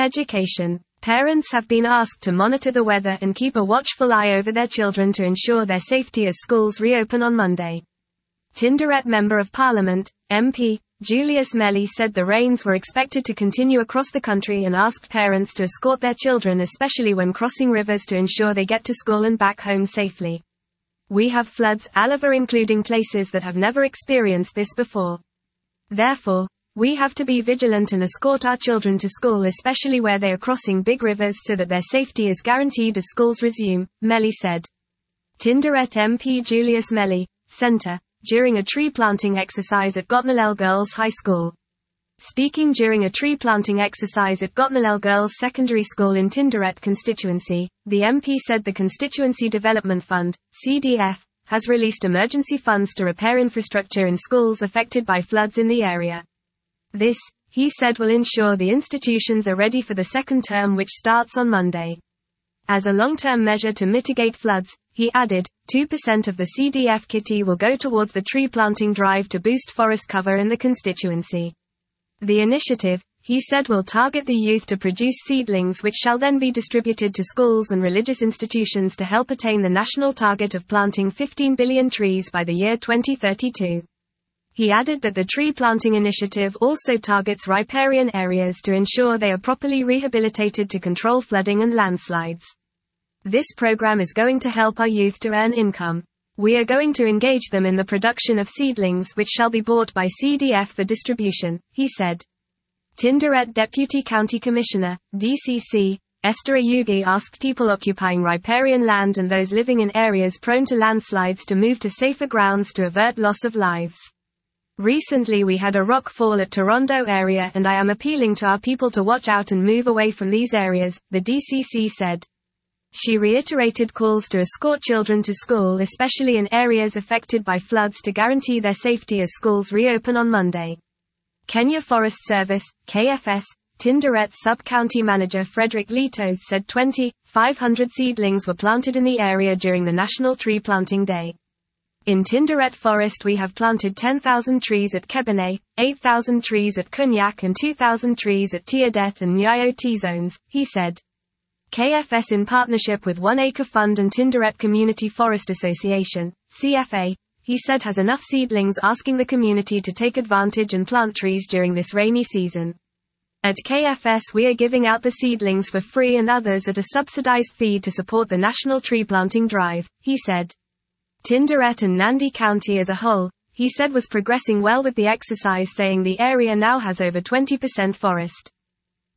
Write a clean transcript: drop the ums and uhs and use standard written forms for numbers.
Education. Parents have been asked to monitor the weather and keep a watchful eye over their children to ensure their safety as schools reopen on Monday. Tinderet Member of Parliament, MP, Julius Melly said the rains were expected to continue across the country and asked parents to escort their children, especially when crossing rivers, to ensure they get to school and back home safely. We have floods all over, including places that have never experienced this before. Therefore, we have to be vigilant and escort our children to school, especially where they are crossing big rivers, so that their safety is guaranteed as schools resume, Melly said. Tinderet MP Julius Melly, Centre, during a tree planting exercise at Gotnallel Girls High School. Speaking during a tree planting exercise at Gotnallel Girls Secondary School in Tinderet constituency, the MP said the Constituency Development Fund, CDF, has released emergency funds to repair infrastructure in schools affected by floods in the area. This, he said, will ensure the institutions are ready for the second term, which starts on Monday. As a long-term measure to mitigate floods, he added, 2% of the CDF kitty will go towards the tree planting drive to boost forest cover in the constituency. The initiative, he said, will target the youth to produce seedlings which shall then be distributed to schools and religious institutions to help attain the national target of planting 15 billion trees by the year 2032. He added that the tree planting initiative also targets riparian areas to ensure they are properly rehabilitated to control flooding and landslides. This program is going to help our youth to earn income. We are going to engage them in the production of seedlings which shall be bought by CDF for distribution, he said. Tinderet Deputy County Commissioner, DCC, Esther Ayugi asked people occupying riparian land and those living in areas prone to landslides to move to safer grounds to avert loss of lives. Recently we had a rock fall at Torondo area, and I am appealing to our people to watch out and move away from these areas, the DCC said. She reiterated calls to escort children to school, especially in areas affected by floods, to guarantee their safety as schools reopen on Monday. Kenya Forest Service, KFS, Tinderet Sub-County Manager Frederick Leto said 2,500 seedlings were planted in the area during the National Tree Planting Day. In Tinderet Forest we have planted 10,000 trees at Kebene, 8,000 trees at Kunyak and 2,000 trees at Tiodet and Nyayo T-zones, he said. KFS, in partnership with One Acre Fund and Tinderet Community Forest Association, CFA, he said, has enough seedlings, asking the community to take advantage and plant trees during this rainy season. At KFS we are giving out the seedlings for free and others at a subsidized fee to support the National Tree Planting Drive, he said. Tinderet and Nandi County as a whole, he said, was progressing well with the exercise, saying the area now has over 20% forest.